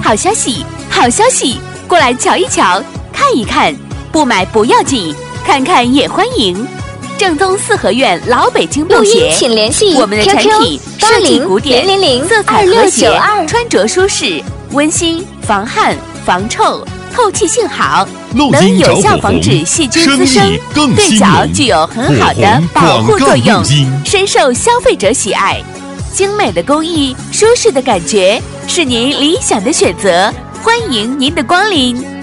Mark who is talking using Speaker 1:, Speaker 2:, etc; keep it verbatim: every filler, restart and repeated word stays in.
Speaker 1: 好消息，好消息，过来瞧一瞧，看一看，不买不要紧，看看也欢迎。正宗四合院老北京布鞋，
Speaker 2: 请联系
Speaker 1: 我们的产品设计古典，色彩和谐，穿着舒适，温馨，防汗防臭，透气性好，能有效防止细菌滋生，对脚具有很好的保护作用，深受消费者喜爱。精美的工艺，舒适的感觉，是您理想的选择，欢迎您的光临。